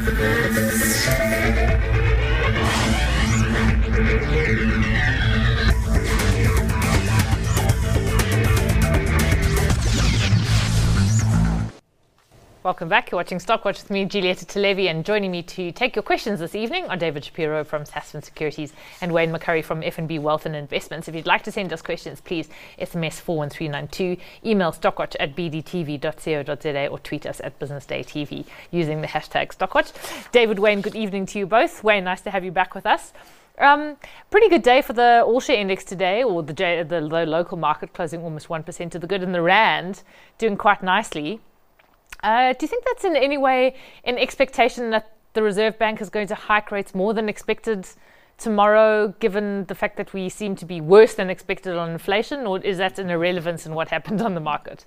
Welcome back. You're watching Stockwatch with me, Julieta Televi, and joining me to take your questions this evening are David Shapiro from Sasfin Securities and Wayne McCurry from FNB Wealth and Investments. If you'd like to send us questions, please SMS 41392, email stockwatch@bdtv.co.za or tweet us at BusinessDayTV using the hashtag Stockwatch. David, Wayne, good evening to you both. Wayne, nice to have you back with us. Pretty good day for the all-share index today, or the local market closing almost 1% to the good, and the Rand doing quite nicely. Do you think that's in any way an expectation that the Reserve Bank is going to hike rates more than expected tomorrow, given the fact that we seem to be worse than expected on inflation, or is that an irrelevance in what happened on the market?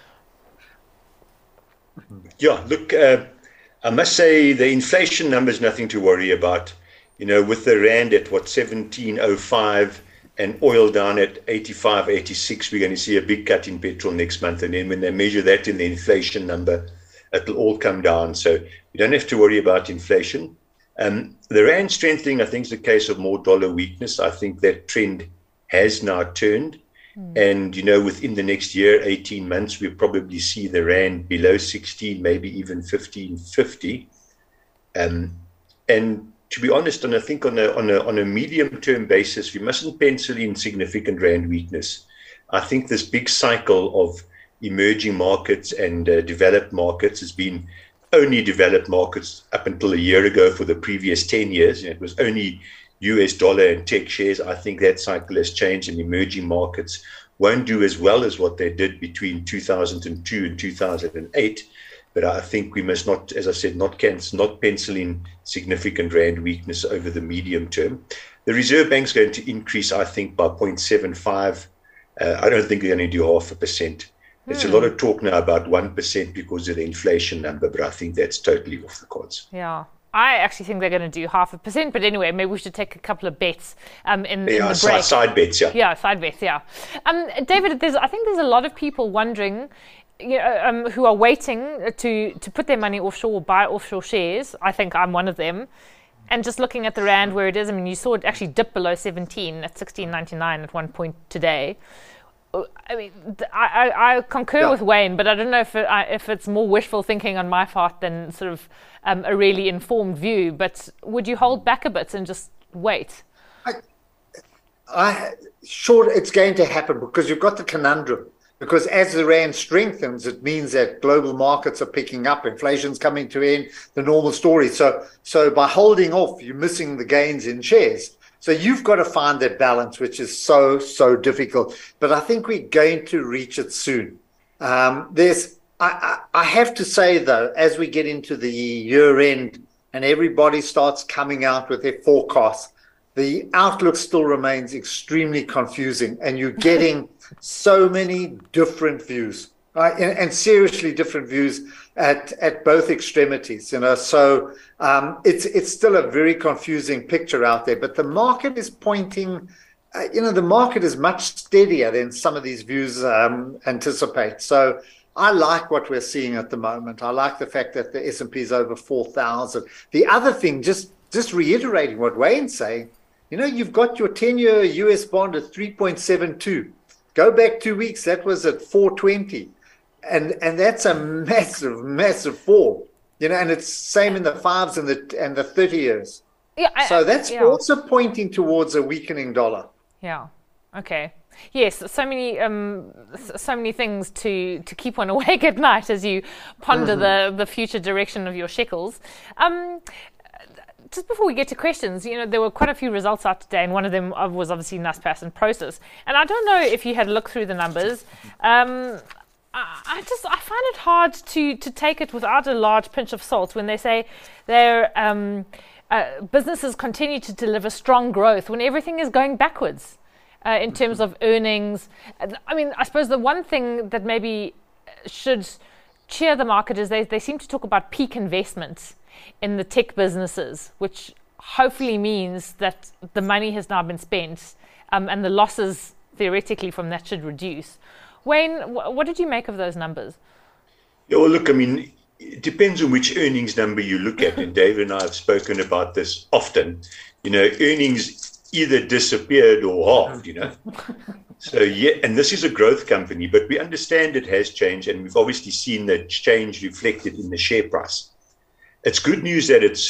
Yeah, look, I must say the inflation number is nothing to worry about. You know, with the Rand at 17.05 and oil down at 85, 86, we're going to see a big cut in petrol next month. And then when they measure that in the inflation number, it'll all come down. So you don't have to worry about inflation. The Rand strengthening, I think, is a case of more dollar weakness. I think that trend has now turned. And, you know, within the next year, 18 months, we'll probably see the Rand below 16, maybe even 15.50. And to be honest, and I think on a medium-term basis, we mustn't pencil in significant Rand weakness. I think this big cycle of emerging markets and developed markets has been only developed markets up until a year ago for the previous 10 years. It was only US dollar and tech shares. I think that cycle has changed, and emerging markets won't do as well as what they did between 2002 and 2008. But I think we must not, as I said, not pencil in significant Rand weakness over the medium term. The Reserve Bank's going to increase, I think, by 0.75. I don't think they're going to do 0.5%. There's a lot of talk now about 1% because of the inflation number, but I think that's totally off the cards. Yeah. I actually think they're going to do 0.5%, but anyway, maybe we should take a couple of bets in the break. Side bets, yeah. Yeah, side bets, yeah. David, I think there's a lot of people wondering, who are waiting to put their money offshore or buy offshore shares. I think I'm one of them. And just looking at the Rand where it is, I mean, you saw it actually dip below 17 at 16.99 at one point today. I mean, I concur with Wayne, but I don't know if it's more wishful thinking on my part than sort of a really informed view. But would you hold back a bit and just wait? Sure, it's going to happen because you've got the conundrum. Because as the Rand strengthens, it means that global markets are picking up, inflation's coming to end, the normal story. So by holding off, you're missing the gains in shares. So you've got to find that balance, which is so difficult. But I think we're going to reach it soon. I have to say, though, as we get into the year end and everybody starts coming out with their forecasts, the outlook still remains extremely confusing, and you're getting so many different views, right? And seriously different views at both extremities, you know. So it's still a very confusing picture out there. But the market is pointing, the market is much steadier than some of these views anticipate. So I like what we're seeing at the moment. I like the fact that the S&P is over 4,000. The other thing, just reiterating what Wayne's saying, you know, you've got your 10-year US bond at 3.72. Go back 2 weeks, that was at 4.20. And that's a massive fall. You know, and it's same in the 5s and the 30 years. Yeah, so that's also pointing towards a weakening dollar. Yeah. Okay. Yes, so many things to keep one awake at night as you ponder the future direction of your shekels. Just before we get to questions, you know, there were quite a few results out today, and one of them was obviously Naspers and Prosus. And I don't know if you had looked through the numbers. I find it hard to take it without a large pinch of salt when they say their businesses continue to deliver strong growth when everything is going backwards in terms of earnings. I mean, I suppose the one thing that maybe should cheer the market is they seem to talk about peak investments in the tech businesses, which hopefully means that the money has now been spent and the losses theoretically from that should reduce. Wayne, what did you make of those numbers? Yeah, well, look, I mean, it depends on which earnings number you look at. And David and I have spoken about this often. Earnings either disappeared or halved, So, yeah, and this is a growth company, but we understand it has changed, and we've obviously seen that change reflected in the share price. It's good news that it's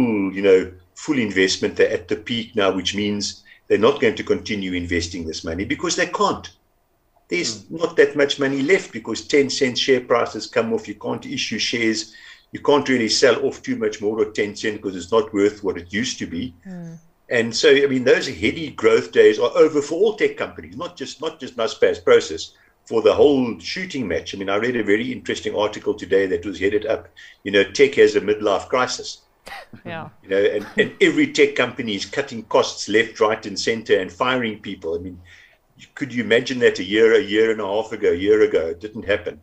full investment. They're at the peak now, which means they're not going to continue investing this money because they can't. There's not that much money left because 10-cent share price has come off. You can't issue shares. You can't really sell off too much more than 10 cent because it's not worth what it used to be. And so, I mean, those heady growth days are over for all tech companies, not just Naspers Prosus, for the whole shooting match. I mean, I read a very interesting article today that was headed up, tech has a midlife crisis. Yeah. And every tech company is cutting costs left, right, and center and firing people. I mean, could you imagine that a year and a half ago, It didn't happen.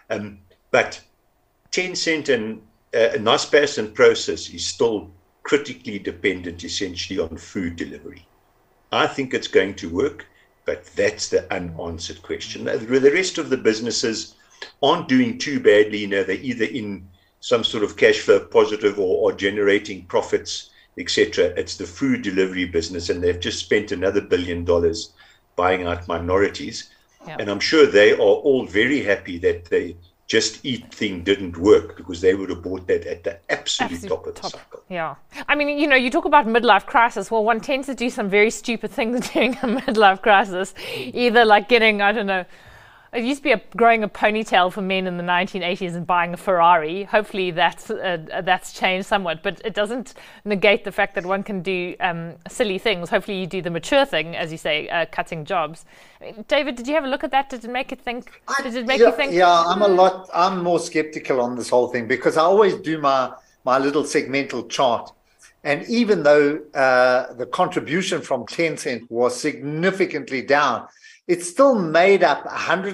But Tencent and Naspers and Prosus is still critically dependent essentially on food delivery. I think it's going to work, but that's the unanswered question. The rest of the businesses aren't doing too badly. They're either in some sort of cash flow positive or generating profits, etc. It's the food delivery business, and they've just spent another $1 billion buying out minorities. Yeah. And I'm sure they are all very happy that the Just Eat thing didn't work, because they would have bought that at the absolute top of the cycle. Yeah. I mean, you talk about midlife crisis. Well, one tends to do some very stupid things during a midlife crisis, either like getting, I don't know, it used to be growing a ponytail for men in the 1980s and buying a Ferrari. Hopefully that's changed somewhat, but it doesn't negate the fact that one can do silly things. Hopefully you do the mature thing, as you say, cutting jobs. David, did you have a look at that? Did it make you think? You think? Yeah, I'm more skeptical on this whole thing, because I always do my little segmental chart. And even though the contribution from Tencent was significantly down, it still made up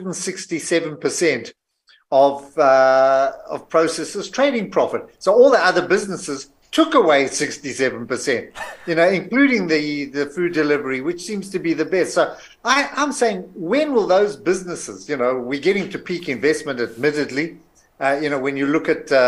167% of Prosus's trading profit. So all the other businesses took away 67%, including the food delivery, which seems to be the best. So I'm saying, when will those businesses, we're getting to peak investment, admittedly. When you look at,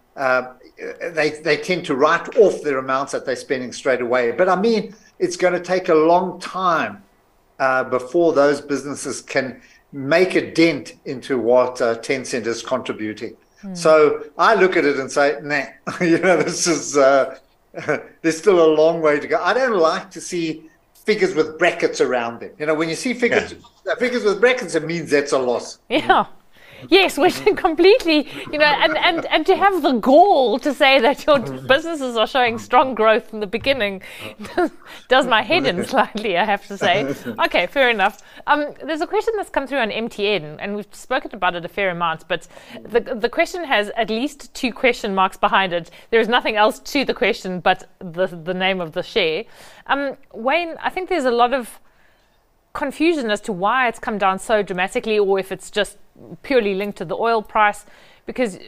they tend to write off their amounts that they're spending straight away. But I mean, it's going to take a long time before those businesses can make a dent into what Tencent is contributing. So I look at it and say, nah, this is, there's still a long way to go. I don't like to see figures with brackets around them. When you see figures with brackets, it means that's a loss. Yeah. Yes, which completely, and to have the gall to say that your businesses are showing strong growth from the beginning does my head in slightly, I have to say. Okay, fair enough. There's a question that's come through on MTN, and we've spoken about it a fair amount, but the question has at least 2 question marks behind it. There is nothing else to the question but the name of the share. Wayne, I think there's a lot of confusion as to why it's come down so dramatically, or if it's just purely linked to the oil price, because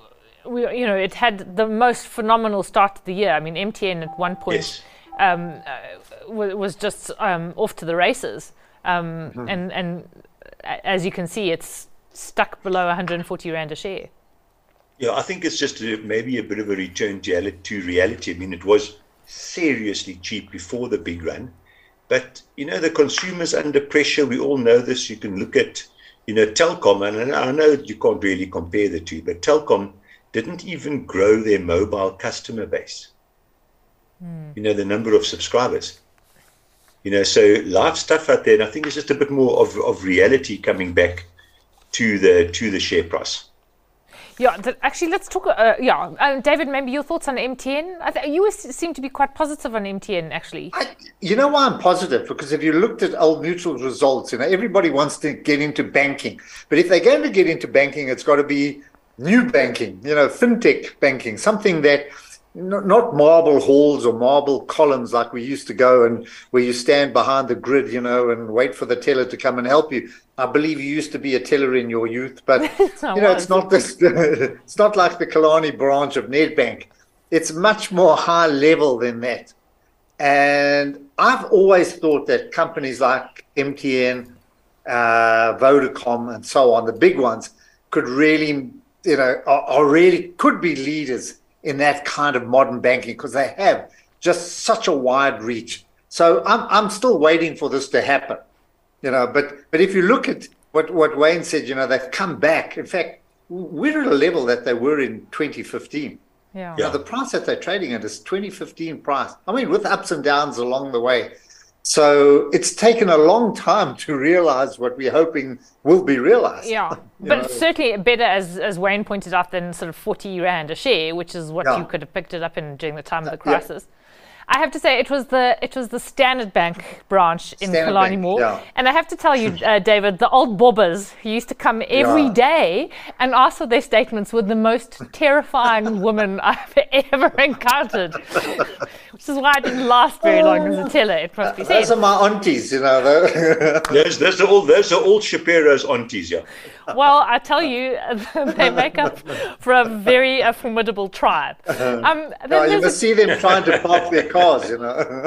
it had the most phenomenal start to the year. I mean, MTN at one point was just off to the races, and as you can see, it's stuck below 140 rand a share. Yeah, I think it's just maybe a bit of a return to reality. I mean, it was seriously cheap before the big run. But, the consumer's under pressure. We all know this. You can look at, Telkom, and I know you can't really compare the two, but Telkom didn't even grow their mobile customer base. The number of subscribers. So live stuff out there, and I think it's just a bit more of reality coming back to the share price. Yeah, actually, let's talk. David, maybe your thoughts on MTN. You seem to be quite positive on MTN, actually. You know why I'm positive? Because if you looked at Old Mutual's results, everybody wants to get into banking. But if they're going to get into banking, it's got to be new banking, fintech banking, something that not marble halls or marble columns like we used to go, and where you stand behind the grid, and wait for the teller to come and help you. I believe you used to be a teller in your youth, but it's not this. It's not like the Kalani branch of Nedbank. It's much more high level than that. And I've always thought that companies like MTN, Vodacom, and so on, the big ones, could really are really could be leaders in that kind of modern banking because they have just such a wide reach. So I'm still waiting for this to happen, But if you look at what Wayne said, they've come back. In fact, we're at a level that they were in 2015. Yeah. The price that they're trading at is 2015 price. I mean, with ups and downs along the way. So it's taken a long time to realize what we're hoping will be realized. Yeah, but certainly better, as Wayne pointed out, than sort of 40 Rand a share, which is what you could have picked it up in during the time of the crisis. Yeah. I have to say it was the Standard Bank branch in Killarney Mall, and I have to tell you, David, the old bobbers who used to come every day and ask for their statements were the most terrifying women I've ever encountered, which is why I didn't last very long as a teller. It must be said. Those are my aunties, Those are all Shapiro's aunties, yeah. Well, I tell you, they make up for a very formidable tribe. You must see them trying to park their cars, Okay,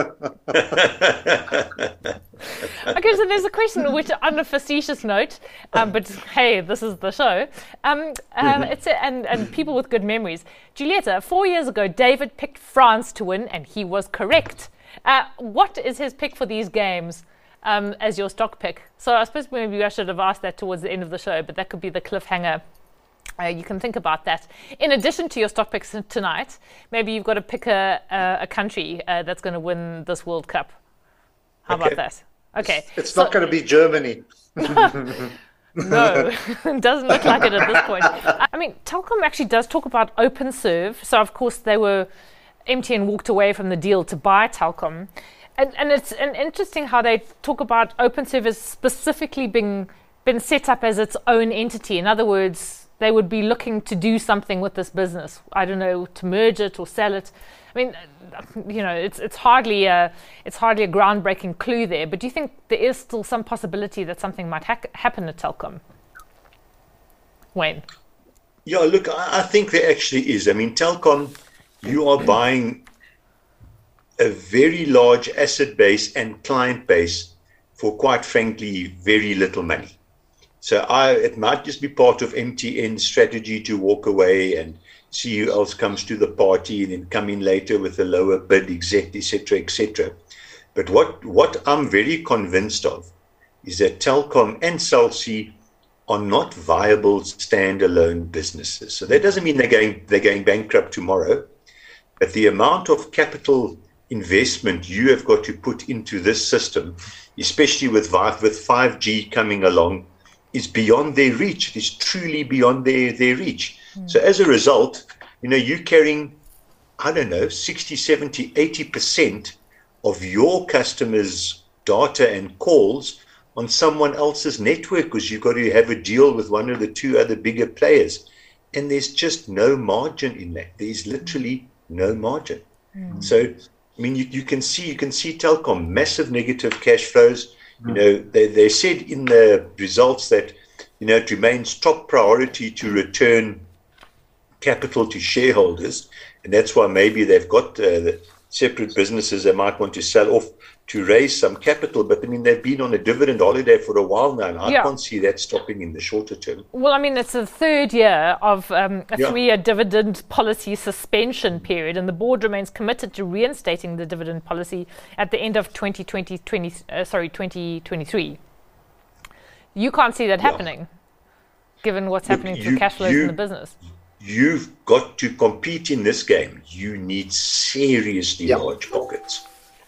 so there's a question which, on a facetious note, but hey, this is the show. It's and people with good memories. Julieta, 4 years ago, David picked France to win, and he was correct. What is his pick for these games? As your stock pick. So I suppose maybe I should have asked that towards the end of the show, but that could be the cliffhanger. You can think about that. In addition to your stock picks tonight, maybe you've got to pick a country that's going to win this World Cup. How about that? Okay. It's not going to be Germany. No, it doesn't look like it at this point. I mean, Telkom actually does talk about OpenServe. So, of course, MTN walked away from the deal to buy Telkom. And it's interesting how they talk about OpenServe as specifically been set up as its own entity. In other words, they would be looking to do something with this business. I don't know, to merge it or sell it. I mean, it's hardly a groundbreaking clue there. But do you think there is still some possibility that something might happen at Telkom? Wayne? Yeah, look, I think there actually is. I mean, Telkom, you are buying a very large asset base and client base for, quite frankly, very little money. So it might just be part of MTN's strategy to walk away and see who else comes to the party and then come in later with a lower bid, etc., etc., etc. But what I'm very convinced of is that Telkom and Cell C are not viable standalone businesses. So that doesn't mean they're going bankrupt tomorrow, but the amount of capital investment you have got to put into this system, especially with 5G coming along, is beyond their reach. It is truly beyond their reach. So as a result, you're carrying, 60, 70, 80% of your customers' data and calls on someone else's network because you've got to have a deal with one of the two other bigger players. And there's just no margin in that. There's literally no margin. So I mean, you can see Telkom, massive negative cash flows. They said in the results that, it remains top priority to return capital to shareholders. And that's why maybe they've got the separate businesses they might want to sell off to raise some capital. But I mean, they've been on a dividend holiday for a while now, and I can't see that stopping in the shorter term. Well, I mean, it's the third year of a 3-year dividend policy suspension period, and the board remains committed to reinstating the dividend policy at the end of 2023. You can't see that happening, given what's happening to cash flows in the business. You've got to compete in this game. You need seriously large pockets.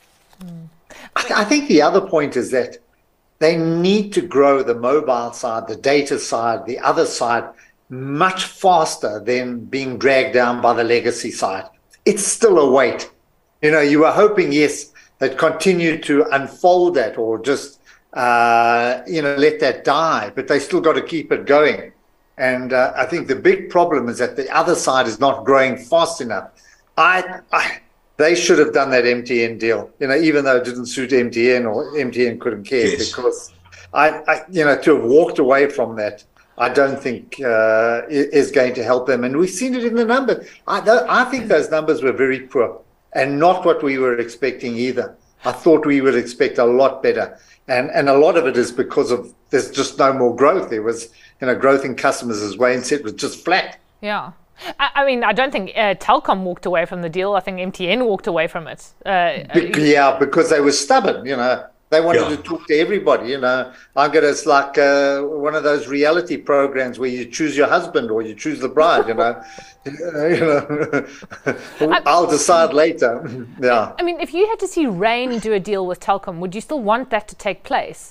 I think the other point is that they need to grow the mobile side, the data side, the other side much faster than being dragged down by the legacy side. It's still a wait. You were hoping, yes, they'd continue to unfold that or just, let that die, but they still got to keep it going. And I think the big problem is that the other side is not growing fast enough. They should have done that MTN deal, even though it didn't suit MTN or MTN couldn't care, because to have walked away from that, I don't think is going to help them. And we've seen it in the numbers. I think those numbers were very poor and not what we were expecting either. I thought we would expect a lot better. And a lot of it is because of there's just no more growth. There was growth in customers, as Wayne said, was just flat. Yeah. I mean, I don't think Telkom walked away from the deal. I think MTN walked away from it. Because they were stubborn, They wanted to talk to everybody, It's like one of those reality programs where you choose your husband or you choose the bride, I'll decide later. Yeah. I mean, if you had to see Rain do a deal with Telkom, would you still want that to take place?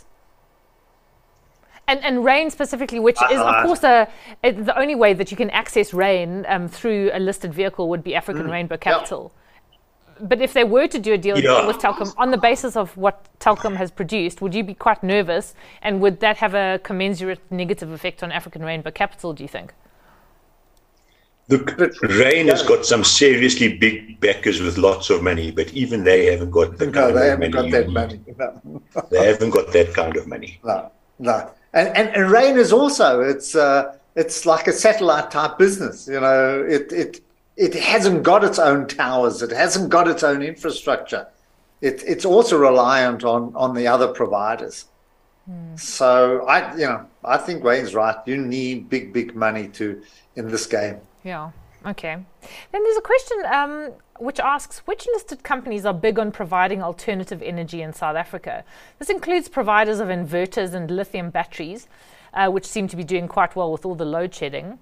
And Rain specifically, which is, of course, the only way that you can access Rain through a listed vehicle would be African Rainbow Capital. Yeah. But if they were to do a deal with Telkom on the basis of what Telkom has produced, would you be quite nervous? And would that have a commensurate negative effect on African Rainbow Capital, do you think? Look, Rain has got some seriously big backers with lots of money, but even they haven't got the kind of money. They haven't got that kind of money. No. And Rain is also, it's like a satellite type business. It hasn't got its own towers. It hasn't got its own infrastructure. It's also reliant on the other providers. So I think Wayne's right. You need big money in this game. Yeah. Okay. Then there's a question which asks, which listed companies are big on providing alternative energy in South Africa? This includes providers of inverters and lithium batteries, which seem to be doing quite well with all the load shedding.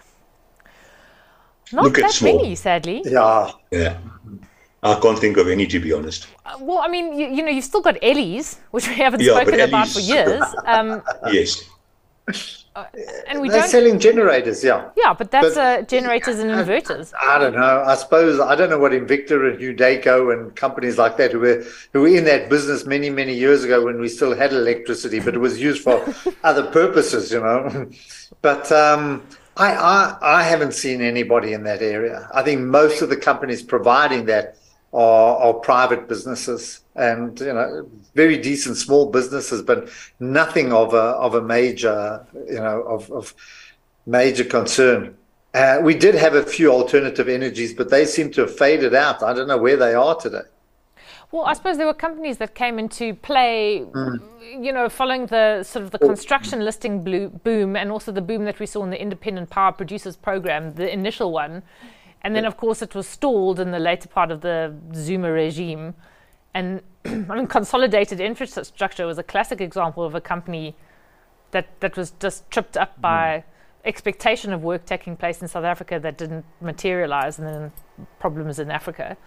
Not that many, sadly. Yeah. I can't think of any, to be honest. Well, I mean, you've still got Ellie's, which we haven't spoken about for years. Yes. And they're selling generators, yeah. Yeah, but that's generators and inverters. I don't know. I don't know what Invicta and Udeco and companies like that who were in that business many, many years ago when we still had electricity, but it was used for other purposes, But I haven't seen anybody in that area. I think most of the companies providing that are private businesses and very decent small businesses, but nothing of a major of major concern. We did have a few alternative energies, but they seem to have faded out. I don't know where they are today. Well, I suppose there were companies that came into play, following the sort of the construction listing boom, and also the boom that we saw in the Independent Power Producers Program, the initial one. And then, of course, it was stalled in the later part of the Zuma regime. And I mean, Consolidated Infrastructure was a classic example of a company that was just tripped up by expectation of work taking place in South Africa that didn't materialize, and then problems in Africa.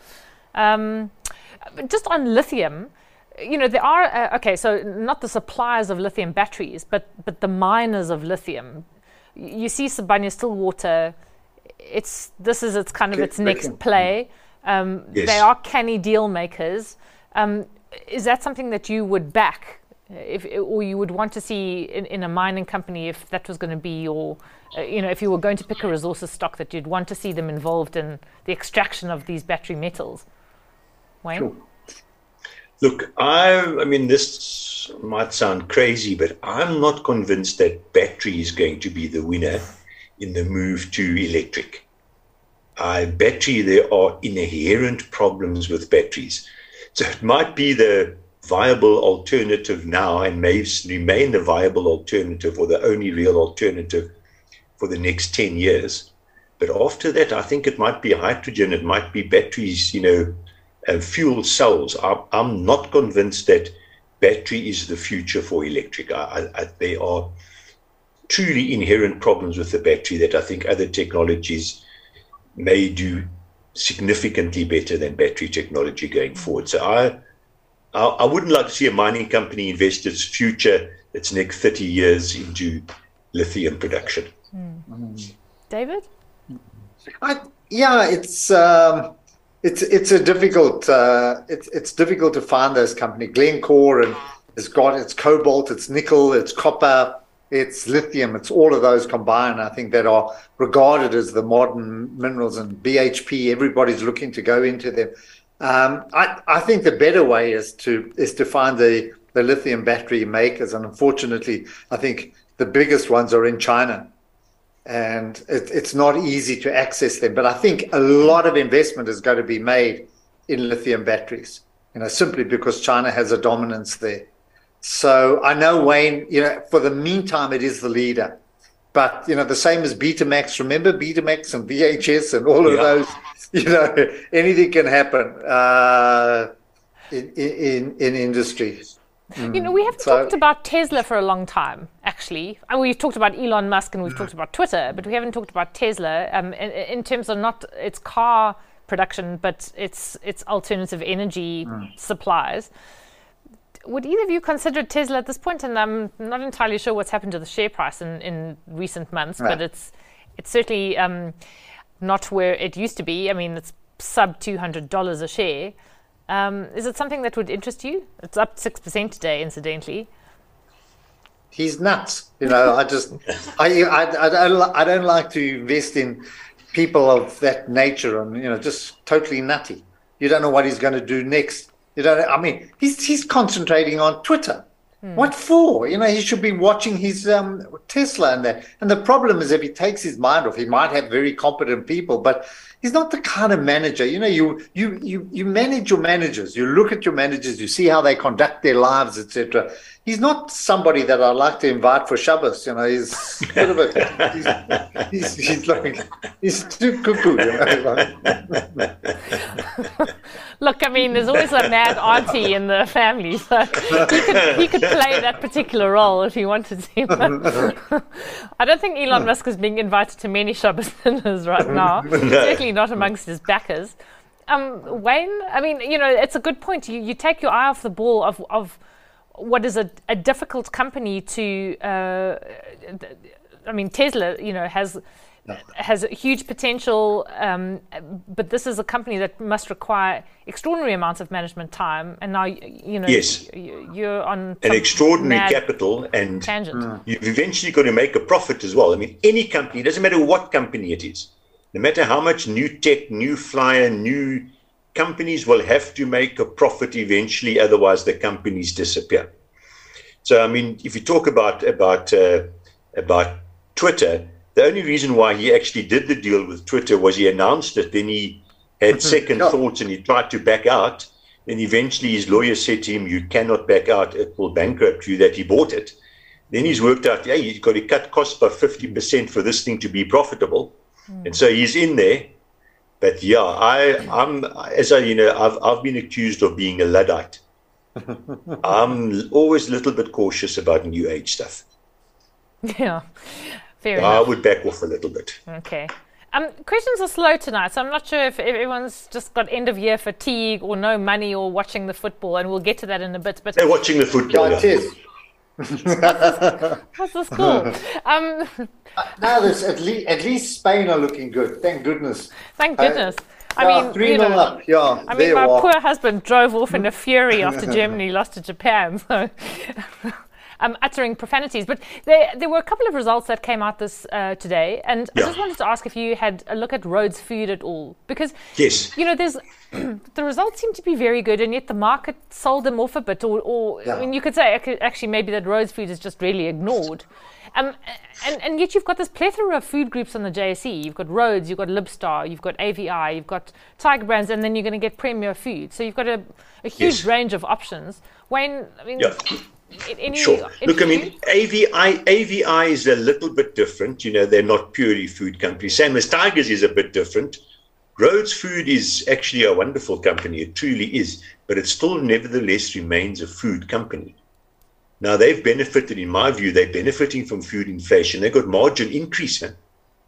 Just on lithium, there are, so not the suppliers of lithium batteries, but the miners of lithium. You see Sibanye-Stillwater, its next play. Yes. They are canny deal makers. Is that something that you would back, or you would want to see in a mining company, if that was going to be your, if you were going to pick a resources stock, that you'd want to see them involved in the extraction of these battery metals? Wayne? Sure. Look, I mean, this might sound crazy, but I'm not convinced that battery is going to be the winner in the move to electric. Battery, there are inherent problems with batteries. So it might be the viable alternative now and may remain the viable alternative or the only real alternative for the next 10 years. But after that, I think it might be hydrogen, it might be batteries, fuel cells. I'm not convinced that battery is the future for electric. There are truly inherent problems with the battery that I think other technologies may do significantly better than battery technology going forward. So I wouldn't like to see a mining company invest its future, its next 30 years into lithium production. David? It's a difficult. It's difficult to find those companies. Glencore and it's got its cobalt, its nickel, its copper, its lithium. It's all of those combined, I think, that are regarded as the modern minerals. And BHP, everybody's looking to go into them. I think the better way is to find the lithium battery makers, and unfortunately, I think the biggest ones are in China. And it's not easy to access them. But I think a lot of investment is going to be made in lithium batteries, simply because China has a dominance there. So I know, Wayne, for the meantime, it is the leader. But, the same as Betamax. Remember Betamax and VHS and all of those? Anything can happen in industry. We haven't talked about Tesla for a long time, actually. And we've talked about Elon Musk and we've talked about Twitter, but we haven't talked about Tesla in terms of not its car production, but its alternative energy supplies. Would either of you consider Tesla at this point? And I'm not entirely sure what's happened to the share price in recent months, but it's certainly not where it used to be. I mean, it's sub $200 a share. Is it something that would interest you? It's up 6% today, incidentally. He's nuts. I don't like to invest in people of that nature and, just totally nutty. You don't know what he's going to do next. He's concentrating on Twitter. What for? He should be watching his Tesla and that. And the problem is if he takes his mind off, he might have very competent people, but he's not the kind of manager. You manage your managers. You look at your managers. You see how they conduct their lives, etc. He's not somebody that I like to invite for Shabbos. He's a bit of a he's too cuckoo. Look, there's always a mad auntie in the family, so he could play that particular role if he wanted to. I don't think Elon Musk is being invited to many Shabbos dinners right now. Certainly not amongst his backers. Wayne, it's a good point. You take your eye off the ball of what is a difficult company to. Tesla, has huge potential, but this is a company that must require extraordinary amounts of management time. And now, yes, you're on an extraordinary capital, and tangent. You've eventually got to make a profit as well. Any company, it doesn't matter what company it is, no matter how much new tech, new flyer, new companies will have to make a profit eventually, otherwise the companies disappear. So, if you talk about Twitter, the only reason why he actually did the deal with Twitter was he announced it, then he had second thoughts and he tried to back out. Then eventually his lawyer said to him, you cannot back out, it will bankrupt you, that he bought it. Then he's worked out, he's got to cut costs by 50% for this thing to be profitable. And so he's in there. But I've been accused of being a Luddite. I'm always a little bit cautious about new age stuff. Yeah. Fair enough. I would back off a little bit. Okay. Questions are slow tonight, so I'm not sure if everyone's just got end of year fatigue or no money or watching the football, and we'll get to that in a bit. But they're watching the football. It is. What's the score? Now, at least Spain are looking good. Thank goodness. Thank goodness. 3-0 up. Yeah. My poor husband drove off in a fury after Germany lost to Japan. So. Uttering profanities, but there were a couple of results that came out this today, and I just wanted to ask if you had a look at Rhodes Food at all, because yes, there's the results seem to be very good, and yet the market sold them off a bit, or you could say actually maybe that Rhodes Food is just really ignored, and yet you've got this plethora of food groups on the JSE. You've got Rhodes, you've got Libstar, you've got AVI, you've got Tiger Brands, and then you're going to get Premier Food. So you've got a huge range of options. Wayne, Sure. Look, AVI is a little bit different. They're not purely food companies. Same as Tigers is a bit different. Rhodes Food is actually a wonderful company. It truly is. But it still nevertheless remains a food company. Now, they've benefited, in my view, they're benefiting from food inflation. They've got margin increase, man.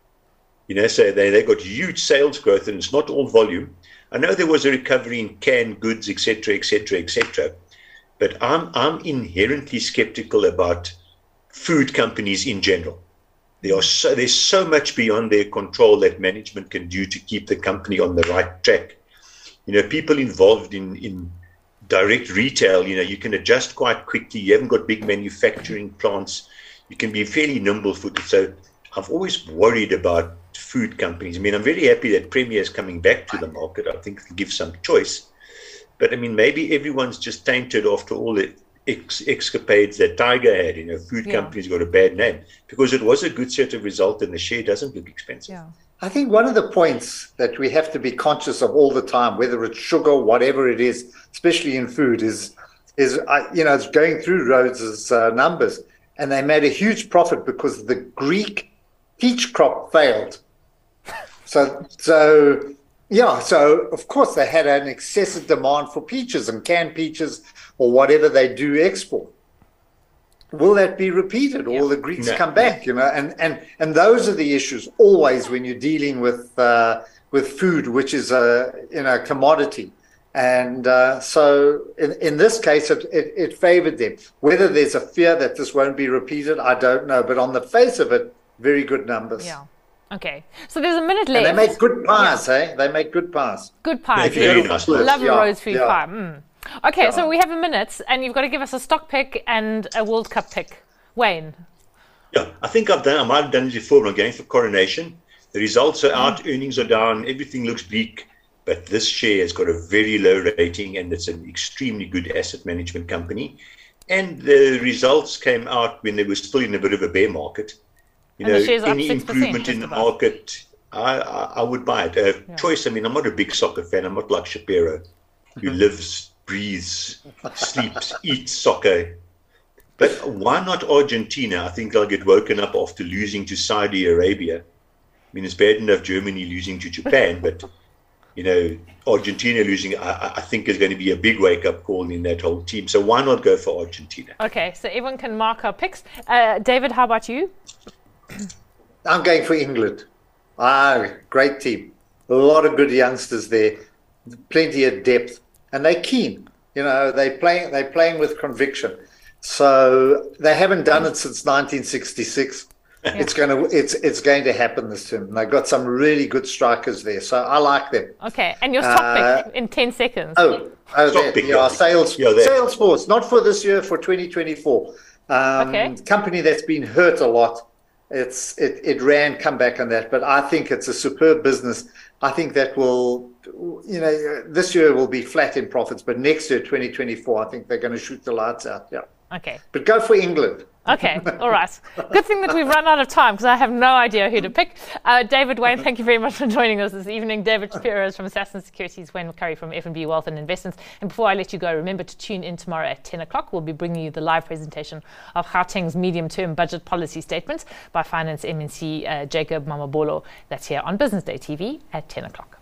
So they got huge sales growth, and it's not all volume. I know there was a recovery in canned goods, etc., etc., etc. But I'm inherently skeptical about food companies in general. There's so much beyond their control that management can do to keep the company on the right track. People involved in direct retail, you can adjust quite quickly. You haven't got big manufacturing plants. You can be fairly nimble-footed. So I've always worried about food companies. I'm very happy that Premier is coming back to the market. I think it'll give some choice. But maybe everyone's just tainted after all the escapades that Tiger had. Food companies got a bad name because it was a good set of results and the share doesn't look expensive. Yeah. I think one of the points that we have to be conscious of all the time, whether it's sugar, whatever it is, especially in food, is it's going through Rhodes's numbers, and they made a huge profit because the Greek peach crop failed. So of course they had an excessive demand for peaches and canned peaches or whatever they do export. Will that be repeated? Or will the Greeks come back? And those are the issues always when you're dealing with food, which is a commodity. And so in this case, it favored them. Whether there's a fear that this won't be repeated, I don't know. But on the face of it, very good numbers. Yeah. Okay. So there's a minute left. And they make good pies, They make good pies. Good pies. Very nice. Love a rose food pie. Okay, so we have a minute, and you've got to give us a stock pick and a World Cup pick. Wayne. Yeah, I think I might have done it before, but I'm going for Coronation. The results are out, earnings are down, everything looks bleak, but this share has got a very low rating, and it's an extremely good asset management company. And the results came out when they were still in a bit of a bear market. Any improvement in the market, I would buy it. Choice, I'm not a big soccer fan. I'm not like Shapiro, who lives, breathes, sleeps, eats soccer. But why not Argentina? I think they'll get woken up after losing to Saudi Arabia. It's bad enough Germany losing to Japan, but, Argentina losing, I think is going to be a big wake-up call in that whole team. So why not go for Argentina? Okay, so everyone can mark our picks. David, how about you? I'm going for England. Great team. A lot of good youngsters there. Plenty of depth. And they're keen. They're playing with conviction. So they haven't done it since 1966. Yeah. It's going to happen this term. They've got some really good strikers there. So I like them. Okay. And your stock pick in 10 seconds. Salesforce. Not for this year, for 2024. Company that's been hurt a lot. It ran comeback on that, but I think it's a superb business. I think that will, this year will be flat in profits, but next year, 2024, I think they're going to shoot the lights out. Yeah. Okay. But go for England. Okay. All right. Good thing that we've run out of time because I have no idea who to pick. David, Wayne, thank you very much for joining us this evening. David Shapiro is from Assassin Securities, Wayne McCurry from F&B Wealth and Investments. And before I let you go, remember to tune in tomorrow at 10 o'clock. We'll be bringing you the live presentation of Gauteng's medium-term budget policy statement by Finance MNC Jacob Mamabolo. That's here on Business Day TV at 10 o'clock.